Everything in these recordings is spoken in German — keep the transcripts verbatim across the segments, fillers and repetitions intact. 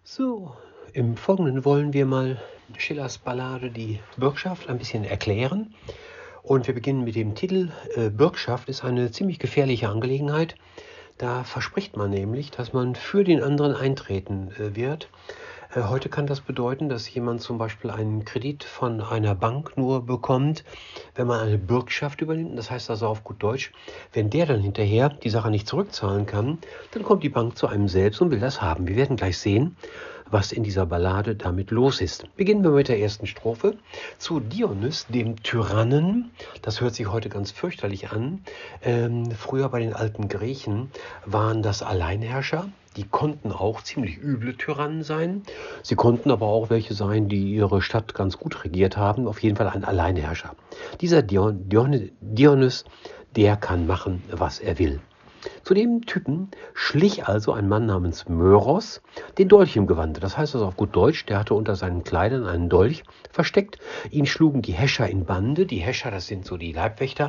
So, im Folgenden wollen wir mal Schillers Ballade Die Bürgschaft ein bisschen erklären. Und wir beginnen mit dem Titel. Äh, Bürgschaft ist eine ziemlich gefährliche Angelegenheit. Da verspricht man nämlich, dass man für den anderen eintreten äh, wird. Äh, heute kann das bedeuten, dass jemand zum Beispiel einen Kredit von einer Bank nur bekommt, wenn man eine Bürgschaft übernimmt. Das heißt also auf gut Deutsch, wenn der dann hinterher die Sache nicht zurückzahlen kann, dann kommt die Bank zu einem selbst und will das haben. Wir werden gleich sehen, was in dieser Ballade damit los ist. Beginnen wir mit der ersten Strophe. Zu Dionys, dem Tyrannen, das hört sich heute ganz fürchterlich an. Ähm, früher bei den alten Griechen waren das Alleinherrscher. Die konnten auch ziemlich üble Tyrannen sein. Sie konnten aber auch welche sein, die ihre Stadt ganz gut regiert haben. Auf jeden Fall ein Alleinherrscher. Dieser Dion, Dion, Dionys, der kann machen, was er will. Zu dem Typen schlich also ein Mann namens Möros den Dolch im Gewande. Das heißt also auf gut Deutsch, der hatte unter seinen Kleidern einen Dolch versteckt. Ihn schlugen die Häscher in Bande. Die Häscher, das sind so die Leibwächter.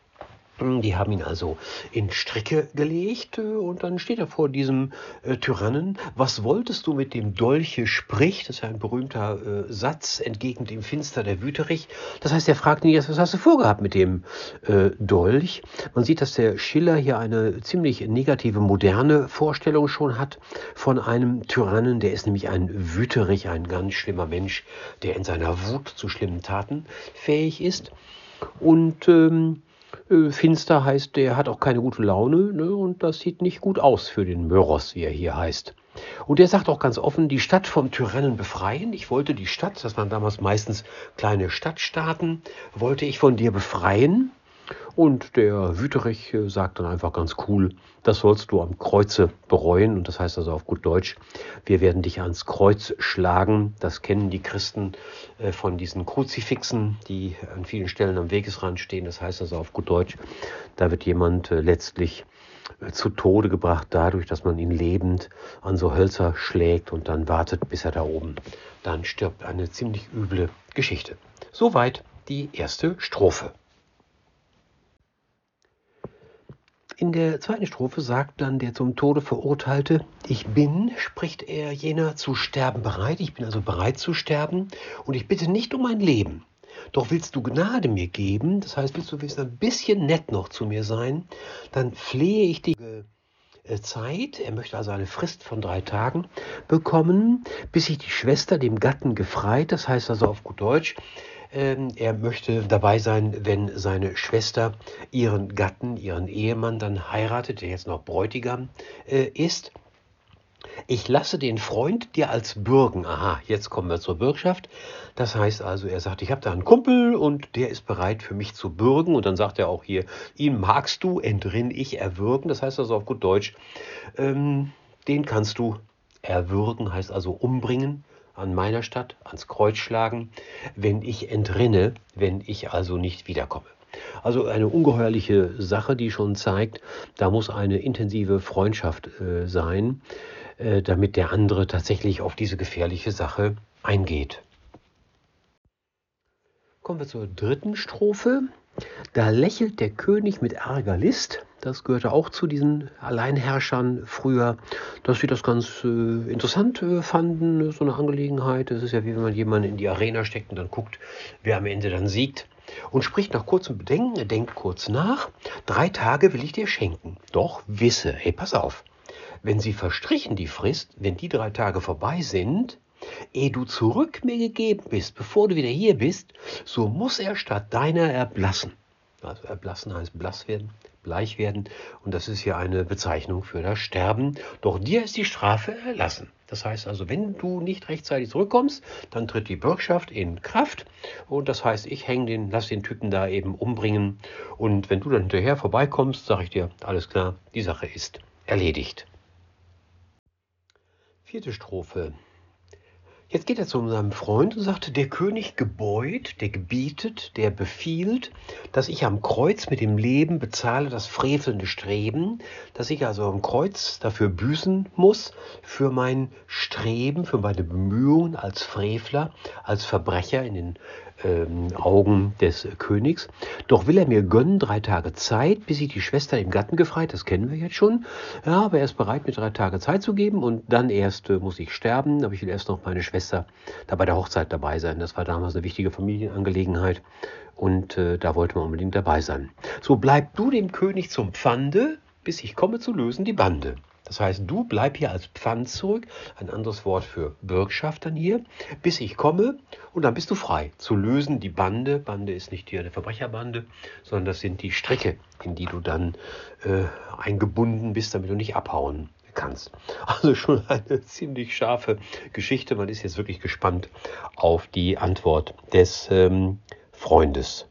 Die haben ihn also in Stricke gelegt und dann steht er vor diesem äh, Tyrannen. Was wolltest du mit dem Dolche sprich? Das ist ja ein berühmter äh, Satz, entgegnet ihm finster der Wüterich. Das heißt, er fragt ihn jetzt, was hast du vorgehabt mit dem äh, Dolch? Man sieht, dass der Schiller hier eine ziemlich negative, moderne Vorstellung schon hat von einem Tyrannen. Der ist nämlich ein Wüterich, ein ganz schlimmer Mensch, der in seiner Wut zu schlimmen Taten fähig ist. Und ähm, Finster heißt, der hat auch keine gute Laune, ne? Und das sieht nicht gut aus für den Möros, wie er hier heißt. Und er sagt auch ganz offen, die Stadt vom Tyrannen befreien. Ich wollte die Stadt, das waren damals meistens kleine Stadtstaaten, wollte ich von dir befreien. Und der Wüterich sagt dann einfach ganz cool, das sollst du am Kreuze bereuen. Und das heißt also auf gut Deutsch, wir werden dich ans Kreuz schlagen. Das kennen die Christen äh, von diesen Kruzifixen, die an vielen Stellen am Wegesrand stehen. Das heißt also auf gut Deutsch, da wird jemand äh, letztlich äh, zu Tode gebracht dadurch, dass man ihn lebend an so Hölzer schlägt und dann wartet, bis er da oben dann stirbt. Eine ziemlich üble Geschichte. Soweit die erste Strophe. In der zweiten Strophe sagt dann der zum Tode Verurteilte, ich bin, spricht er jener, zu sterben bereit, ich bin also bereit zu sterben und ich bitte nicht um mein Leben. Doch willst du Gnade mir geben, das heißt, willst du ein bisschen nett noch zu mir sein, dann flehe ich die Zeit, er möchte also eine Frist von drei Tagen bekommen, bis sich die Schwester dem Gatten gefreit, das heißt also auf gut Deutsch, er möchte dabei sein, wenn seine Schwester ihren Gatten, ihren Ehemann dann heiratet, der jetzt noch Bräutigam äh, ist. Ich lasse den Freund dir als bürgen. Aha, jetzt kommen wir zur Bürgschaft. Das heißt also, er sagt, ich habe da einen Kumpel und der ist bereit für mich zu bürgen. Und dann sagt er auch hier, ihn magst du, entrinn ich, erwürgen. Das heißt also auf gut Deutsch, ähm, den kannst du erwürgen, heißt also umbringen. An meiner Stadt, ans Kreuz schlagen, wenn ich entrinne, wenn ich also nicht wiederkomme. Also eine ungeheuerliche Sache, die schon zeigt, da muss eine intensive Freundschaft äh, sein, äh, damit der andere tatsächlich auf diese gefährliche Sache eingeht. Kommen wir zur dritten Strophe. Da lächelt der König mit arger List. Das gehörte auch zu diesen Alleinherrschern früher, dass sie das ganz äh, interessant äh, fanden, so eine Angelegenheit. Das ist ja wie wenn man jemanden in die Arena steckt und dann guckt, wer am Ende dann siegt. Und spricht nach kurzem Bedenken, er denkt kurz nach, drei Tage will ich dir schenken. Doch wisse, hey, pass auf, wenn sie verstrichen die Frist, wenn die drei Tage vorbei sind, ehe du zurück mir gegeben bist, bevor du wieder hier bist, so muss er statt deiner erblassen. Also erblassen heißt blass werden, bleich werden. Und das ist hier eine Bezeichnung für das Sterben. Doch dir ist die Strafe erlassen. Das heißt also, wenn du nicht rechtzeitig zurückkommst, dann tritt die Bürgschaft in Kraft. Und das heißt, ich häng den, lass den Typen da eben umbringen. Und wenn du dann hinterher vorbeikommst, sage ich dir, alles klar, die Sache ist erledigt. Vierte Strophe. Jetzt geht er zu seinem Freund und sagt, der König gebeut, der gebietet, der befiehlt, dass ich am Kreuz mit dem Leben bezahle das frevelnde Streben, dass ich also am Kreuz dafür büßen muss, für mein Streben, für meine Bemühungen als Frevler, als Verbrecher in den ähm, Augen des Königs. Doch will er mir gönnen drei Tage Zeit, bis ich die Schwester dem Gatten gefreit, das kennen wir jetzt schon. Ja, aber er ist bereit, mir drei Tage Zeit zu geben und dann erst äh, muss ich sterben. Aber ich will erst noch meine Schwester da bei der Hochzeit dabei sein. Das war damals eine wichtige Familienangelegenheit und äh, da wollte man unbedingt dabei sein. So, bleib du dem König zum Pfande, bis ich komme zu lösen die Bande. Das heißt, du bleib hier als Pfand zurück, ein anderes Wort für Bürgschaft dann hier, bis ich komme und dann bist du frei. Zu lösen die Bande, Bande ist nicht hier eine Verbrecherbande, sondern das sind die Stricke, in die du dann äh, eingebunden bist, damit du nicht abhauen kannst. Also schon eine ziemlich scharfe Geschichte. Man ist jetzt wirklich gespannt auf die Antwort des ähm, Freundes.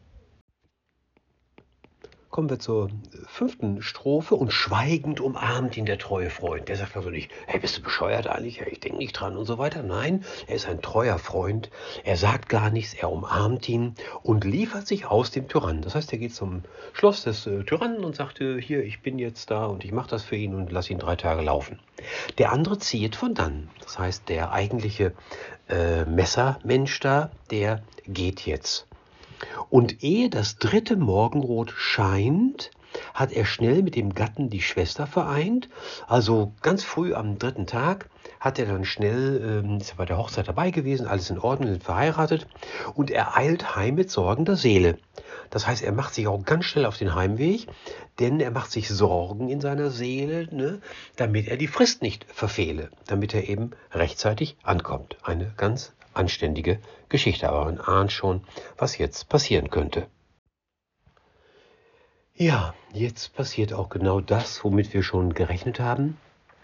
Kommen wir zur fünften Strophe. Und schweigend umarmt ihn der treue Freund. Der sagt also nicht, hey, bist du bescheuert eigentlich? Ja, ich denke nicht dran und so weiter. Nein, er ist ein treuer Freund. Er sagt gar nichts, er umarmt ihn und liefert sich aus dem Tyrannen. Das heißt, er geht zum Schloss des äh, Tyrannen und sagt, äh, hier, ich bin jetzt da und ich mache das für ihn und lasse ihn drei Tage laufen. Der andere zieht von dann. Das heißt, der eigentliche äh, Messermensch da, der geht jetzt. Und ehe das dritte Morgenrot scheint, hat er schnell mit dem Gatten die Schwester vereint. Also ganz früh am dritten Tag hat er dann schnell, ähm, ist er bei der Hochzeit dabei gewesen, alles in Ordnung, sind verheiratet. Und er eilt heim mit sorgender Seele. Das heißt, er macht sich auch ganz schnell auf den Heimweg, denn er macht sich Sorgen in seiner Seele, ne, damit er die Frist nicht verfehle, damit er eben rechtzeitig ankommt. Eine ganz anständige Geschichte, aber man ahnt schon, was jetzt passieren könnte. Ja, jetzt passiert auch genau das, womit wir schon gerechnet haben.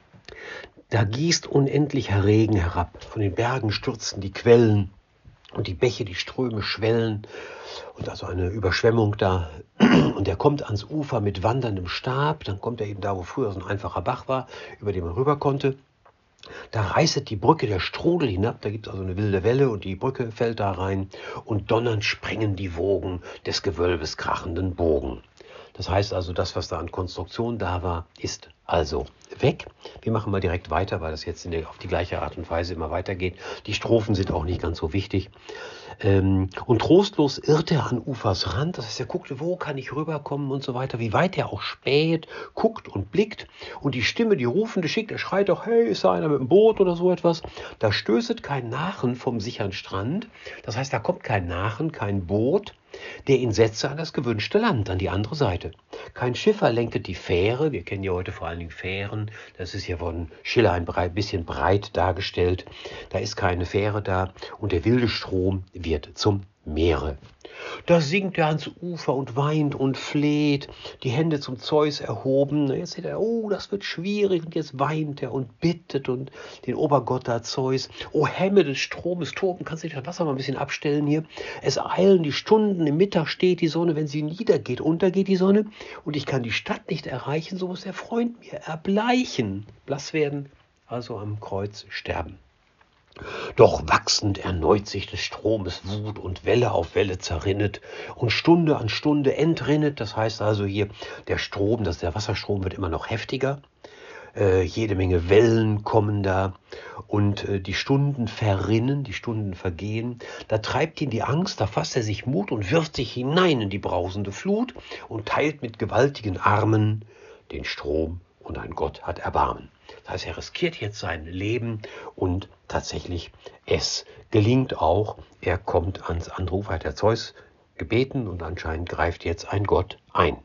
Da gießt unendlicher Regen herab, von den Bergen stürzen die Quellen und die Bäche, die Ströme schwellen und also eine Überschwemmung da. Und er kommt ans Ufer mit wanderndem Stab, dann kommt er eben da, wo früher so ein einfacher Bach war, über den man rüber konnte. Da reißet die Brücke der Strudel hinab, da gibt es also eine wilde Welle und die Brücke fällt da rein und donnernd sprengen die Wogen des Gewölbes krachenden Bogen. Das heißt also, das, was da an Konstruktion da war, ist also weg. Wir machen mal direkt weiter, weil das jetzt in der, auf die gleiche Art und Weise immer weitergeht. Die Strophen sind auch nicht ganz so wichtig. Ähm, und trostlos irrt er an Ufers Rand. Das heißt, er guckte, wo kann ich rüberkommen und so weiter. Wie weit er auch späht, guckt und blickt. Und die Stimme, die Rufende schickt, er schreit auch, hey, ist da einer mit dem Boot oder so etwas. Da stößet kein Nachen vom sichern Strand. Das heißt, da kommt kein Nachen, kein Boot, der ihn setze an das gewünschte Land, an die andere Seite. Kein Schiffer lenket die Fähre, wir kennen ja heute vor allen Dingen Fähren, das ist ja von Schiller ein bisschen breit dargestellt, da ist keine Fähre da und der wilde Strom wird zum Meere. Da sinkt er ans Ufer und weint und fleht, die Hände zum Zeus erhoben. Jetzt sieht er, oh, das wird schwierig und jetzt weint er und bittet und den Obergott da Zeus. O Hemme des Stromes, toben, kannst du das Wasser mal ein bisschen abstellen hier? Es eilen die Stunden, im Mittag steht die Sonne, wenn sie niedergeht, untergeht die Sonne und ich kann die Stadt nicht erreichen, so muss der Freund mir erbleichen, blass werden, also am Kreuz sterben. Doch wachsend erneut sich des Stromes Wut und Welle auf Welle zerrinnet und Stunde an Stunde entrinnet. Das heißt also hier, der Strom, das, der Wasserstrom wird immer noch heftiger. Äh, jede Menge Wellen kommen da und äh, die Stunden verrinnen, die Stunden vergehen. Da treibt ihn die Angst, da fasst er sich Mut und wirft sich hinein in die brausende Flut und teilt mit gewaltigen Armen den Strom und ein Gott hat Erbarmen. Das heißt, er riskiert jetzt sein Leben und tatsächlich, es gelingt auch. Er kommt ans andere Ufer, hat der Zeus gebeten und anscheinend greift jetzt ein Gott ein.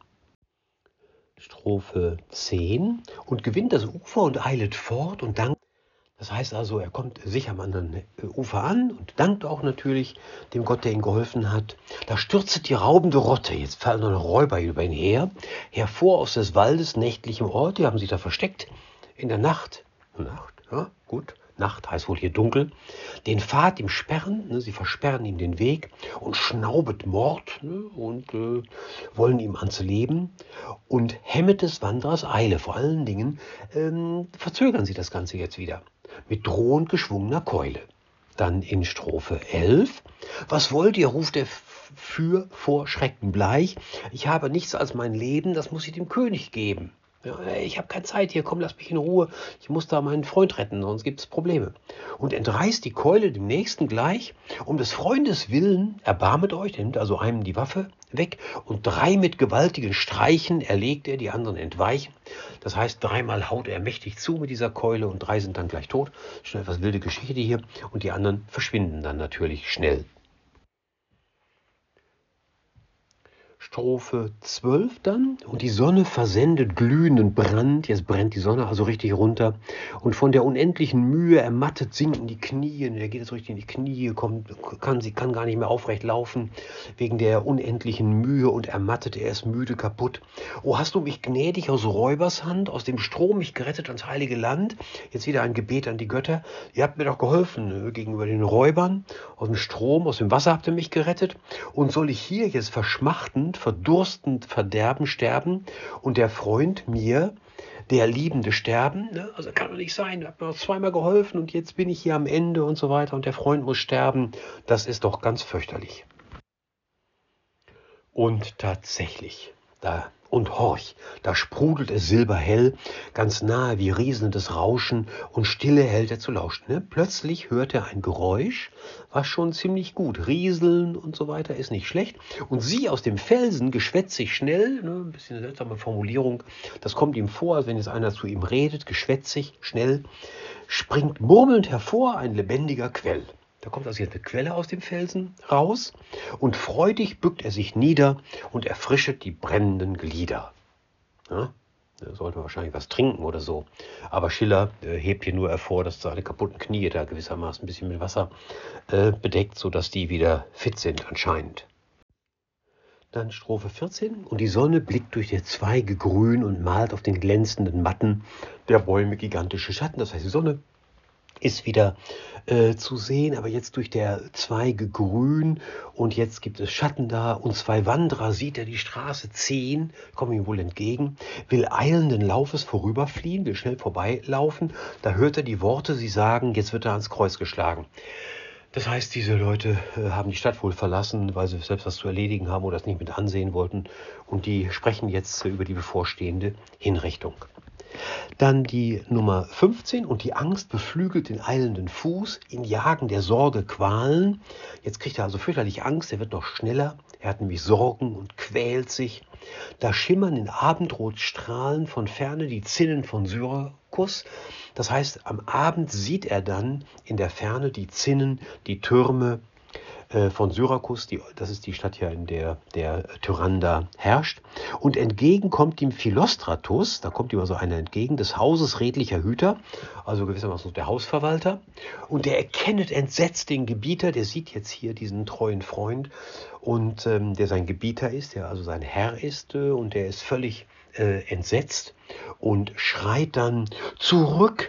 Strophe zehn. Und gewinnt das Ufer und eilet fort und dankt. Das heißt also, er kommt sich am anderen Ufer an und dankt auch natürlich dem Gott, der ihm geholfen hat. Da stürzet die raubende Rotte, jetzt fallen noch Räuber über ihn her, hervor aus des Waldes nächtlichem Ort, die haben sich da versteckt. In der Nacht, Nacht, ja, gut, Nacht heißt wohl hier dunkel, den Pfad ihm sperren, ne, sie versperren ihm den Weg und schnaubet Mord ne, und äh, wollen ihm ans Leben und hemmet des Wanderers Eile. Vor allen Dingen ähm, verzögern sie das Ganze jetzt wieder mit drohend geschwungener Keule. Dann in Strophe elf. Was wollt ihr, ruft er für vor Schrecken bleich. Ich habe nichts als mein Leben, das muss ich dem König geben. Ja, ich habe keine Zeit hier, komm, lass mich in Ruhe. Ich muss da meinen Freund retten, sonst gibt es Probleme. Und entreißt die Keule dem Nächsten gleich. Um des Freundes willen erbarmet euch, er nimmt also einem die Waffe weg und drei mit gewaltigen Streichen erlegt er, die anderen entweichen. Das heißt, dreimal haut er mächtig zu mit dieser Keule und drei sind dann gleich tot. Schon etwas wilde Geschichte hier. Und die anderen verschwinden dann natürlich schnell. Strophe zwölf dann. Und die Sonne versendet glühenden Brand. Jetzt brennt die Sonne also richtig runter. Und von der unendlichen Mühe ermattet sinken die Knie. Er geht jetzt richtig in die Knie, kommt, kann, sie kann gar nicht mehr aufrecht laufen. Wegen der unendlichen Mühe und ermattet. Er ist müde, kaputt. O, hast du mich gnädig aus Räubers Hand, aus dem Strom mich gerettet ans heilige Land? Jetzt wieder ein Gebet an die Götter. Ihr habt mir doch geholfen äh, gegenüber den Räubern. Aus dem Strom, aus dem Wasser habt ihr mich gerettet. Und soll ich hier jetzt verschmachtend, verdurstend, verderben, sterben und der Freund mir, der Liebende, sterben? Ne? Also kann doch nicht sein, ihr habt mir noch zweimal geholfen und jetzt bin ich hier am Ende und so weiter und der Freund muss sterben. Das ist doch ganz fürchterlich. Und tatsächlich, da und horch, da sprudelt es silberhell, ganz nahe wie riesendes Rauschen und stille hält er zu lauschen. Ne? Plötzlich hört er ein Geräusch, was schon ziemlich gut, rieseln und so weiter, ist nicht schlecht. Und sie aus dem Felsen, geschwätzig schnell, ne? Ein bisschen eine seltsame Formulierung, das kommt ihm vor, als wenn jetzt einer zu ihm redet, geschwätzig, schnell, springt murmelnd hervor ein lebendiger Quell. Da kommt also jetzt eine Quelle aus dem Felsen raus und freudig bückt er sich nieder und erfrischet die brennenden Glieder. Ja, da sollte man wahrscheinlich was trinken oder so. Aber Schiller äh, hebt hier nur hervor, dass seine kaputten Knie da gewissermaßen ein bisschen mit Wasser äh, bedeckt, sodass die wieder fit sind anscheinend. Dann Strophe vierzehn. Und die Sonne blickt durch die Zweige grün und malt auf den glänzenden Matten der Bäume gigantische Schatten. Das heißt, die Sonne ist wieder äh, zu sehen, aber jetzt durch der Zweige grün und jetzt gibt es Schatten da und zwei Wanderer sieht er die Straße ziehen, kommen ihm wohl entgegen, will eilenden Laufes vorüberfliehen, will schnell vorbeilaufen, da hört er die Worte, sie sagen, jetzt wird er ans Kreuz geschlagen. Das heißt, diese Leute äh, haben die Stadt wohl verlassen, weil sie selbst was zu erledigen haben oder es nicht mit ansehen wollten und die sprechen jetzt äh, über die bevorstehende Hinrichtung. Dann die Nummer fünfzehn. Und die Angst beflügelt den eilenden Fuß, ihn jagen der Sorge Qualen. Jetzt kriegt er also fürchterlich Angst, er wird noch schneller. Er hat nämlich Sorgen und quält sich. Da schimmern in Abendrotstrahlen von ferne die Zinnen von Syrakus. Das heißt, am Abend sieht er dann in der Ferne die Zinnen, die Türme von Syrakus, die, das ist die Stadt ja, in der der Tyrann da herrscht. Und entgegen kommt ihm Philostratus, da kommt ihm also einer entgegen, des Hauses redlicher Hüter, also gewissermaßen der Hausverwalter. Und der erkennet entsetzt den Gebieter, der sieht jetzt hier diesen treuen Freund, und ähm, der sein Gebieter ist, der also sein Herr ist, äh, und der ist völlig äh, entsetzt und schreit dann zurück.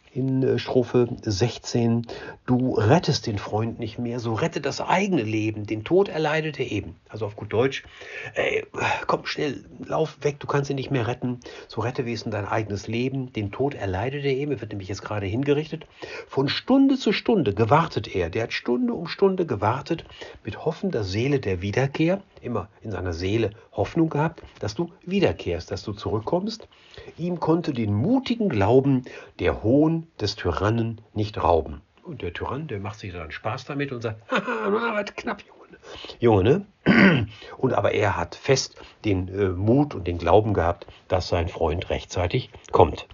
In Strophe sechzehn, du rettest den Freund nicht mehr, so rette das eigene Leben, den Tod erleidet er eben. Also auf gut Deutsch, ey, komm schnell, lauf weg, du kannst ihn nicht mehr retten, so rette wenigstens dein eigenes Leben, den Tod erleidet er eben, er wird nämlich jetzt gerade hingerichtet. Von Stunde zu Stunde gewartet er, der hat Stunde um Stunde gewartet, mit hoffender Seele der Wiederkehr, immer in seiner Seele Hoffnung gehabt, dass du wiederkehrst, dass du zurückkommst. Ihm konnte den mutigen Glauben der Hohn des Tyrannen nicht rauben. Und der Tyrann, der macht sich dann Spaß damit und sagt, haha, was knapp, Junge. Junge, ne? Und aber er hat fest den äh, Mut und den Glauben gehabt, dass sein Freund rechtzeitig kommt.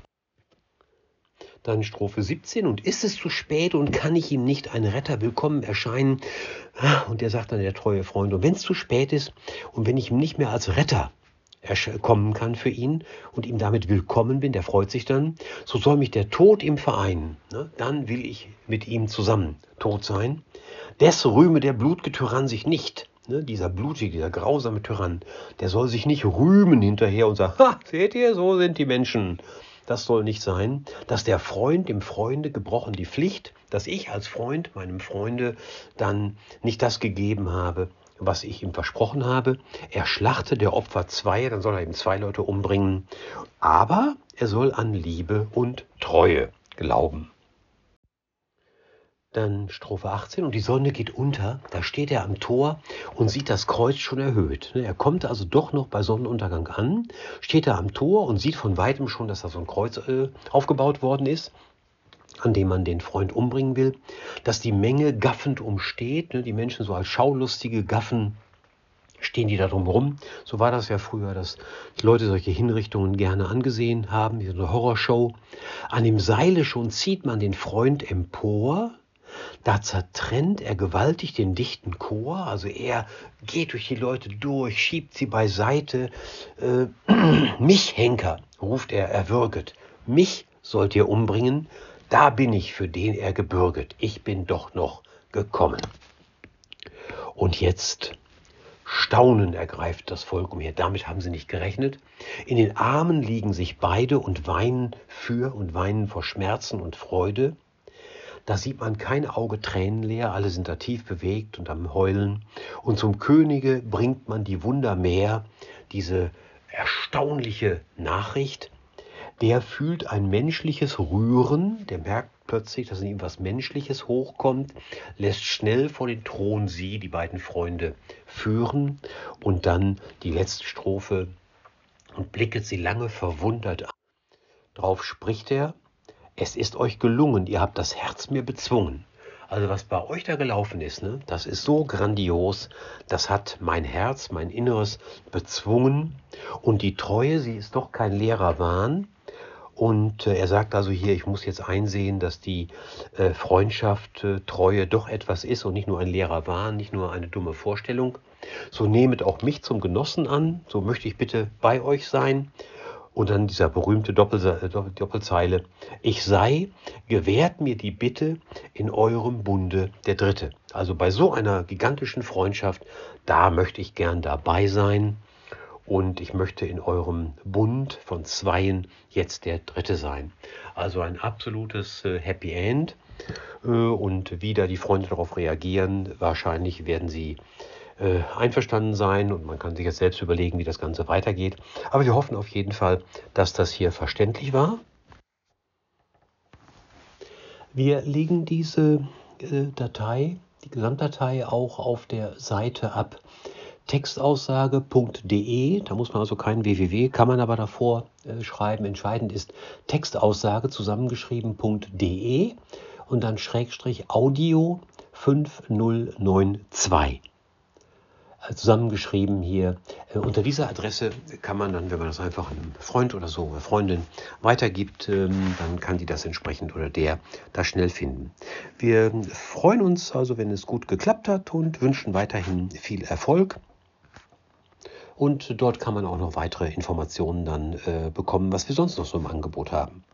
Dann Strophe siebzehn. Und ist es zu spät und kann ich ihm nicht ein Retter willkommen erscheinen? Und der sagt dann, der treue Freund, und wenn es zu spät ist und wenn ich ihm nicht mehr als Retter kommen kann für ihn und ihm damit willkommen bin, der freut sich dann, so soll mich der Tod ihm vereinen. Ne? Dann will ich mit ihm zusammen tot sein. Des rühme der blutge Tyrann sich nicht. Ne? Dieser blutige, dieser grausame Tyrann, der soll sich nicht rühmen hinterher und sagen, ha, seht ihr, so sind die Menschen. Das soll nicht sein, dass der Freund dem Freunde gebrochen die Pflicht, dass ich als Freund meinem Freunde dann nicht das gegeben habe, was ich ihm versprochen habe. Er schlachte der Opfer zwei, dann soll er eben zwei Leute umbringen. Aber er soll an Liebe und Treue glauben. Dann Strophe achtzehn, und die Sonne geht unter, da steht er am Tor und sieht das Kreuz schon erhöht. Er kommt also doch noch bei Sonnenuntergang an, steht er am Tor und sieht von weitem schon, dass da so ein Kreuz äh, aufgebaut worden ist, an dem man den Freund umbringen will, dass die Menge gaffend umsteht, ne, die Menschen so als schaulustige Gaffen stehen die da drum rum. So war das ja früher, dass die Leute solche Hinrichtungen gerne angesehen haben, wie so eine Horrorshow. An dem Seile schon zieht man den Freund empor, da zertrennt er gewaltig den dichten Chor, also er geht durch die Leute durch, schiebt sie beiseite. Äh, mich, Henker, ruft er erwürget, mich sollt ihr umbringen, da bin ich, für den er gebürget, ich bin doch noch gekommen. Und jetzt Staunen ergreift das Volk umher, damit haben sie nicht gerechnet. In den Armen liegen sich beide und weinen für und weinen vor Schmerzen und Freude. Da sieht man kein Auge tränenleer, alle sind da tief bewegt und am Heulen. Und zum Könige bringt man die Wundermehr, diese erstaunliche Nachricht. Der fühlt ein menschliches Rühren, der merkt plötzlich, dass in ihm was Menschliches hochkommt, lässt schnell vor den Thron sie, die beiden Freunde, führen und dann die letzte Strophe und blicket sie lange verwundert an. Darauf spricht er: Es ist euch gelungen, ihr habt das Herz mir bezwungen. Also was bei euch da gelaufen ist, ne, das ist so grandios, das hat mein Herz, mein Inneres bezwungen. Und die Treue, sie ist doch kein leerer Wahn. Und äh, er sagt also hier, ich muss jetzt einsehen, dass die äh, Freundschaft, äh, Treue doch etwas ist und nicht nur ein leerer Wahn, nicht nur eine dumme Vorstellung. So nehmet auch mich zum Genossen an, so möchte ich bitte bei euch sein. Und dann dieser berühmte Doppel, Doppelzeile: Ich sei, gewährt mir die Bitte, in eurem Bunde der Dritte. Also bei so einer gigantischen Freundschaft, da möchte ich gern dabei sein. Und ich möchte in eurem Bund von Zweien jetzt der Dritte sein. Also ein absolutes äh, Happy End. Äh, und wie da die Freunde darauf reagieren, wahrscheinlich werden sie äh, einverstanden sein. Und man kann sich jetzt selbst überlegen, wie das Ganze weitergeht. Aber wir hoffen auf jeden Fall, dass das hier verständlich war. Wir legen diese äh, Datei, die Gesamtdatei, auch auf der Seite ab. Textaussage punkt de, da muss man also kein www, kann man aber davor äh, schreiben. Entscheidend ist Textaussage zusammengeschrieben .de und dann Schrägstrich Audio fünf null neun zwei. Äh, zusammengeschrieben hier. Äh, unter dieser Adresse kann man dann, wenn man das einfach einem Freund oder so, einer Freundin weitergibt, ähm, dann kann die das entsprechend oder der das schnell finden. Wir freuen uns also, wenn es gut geklappt hat, und wünschen weiterhin viel Erfolg. Und dort kann man auch noch weitere Informationen dann äh, bekommen, was wir sonst noch so im Angebot haben.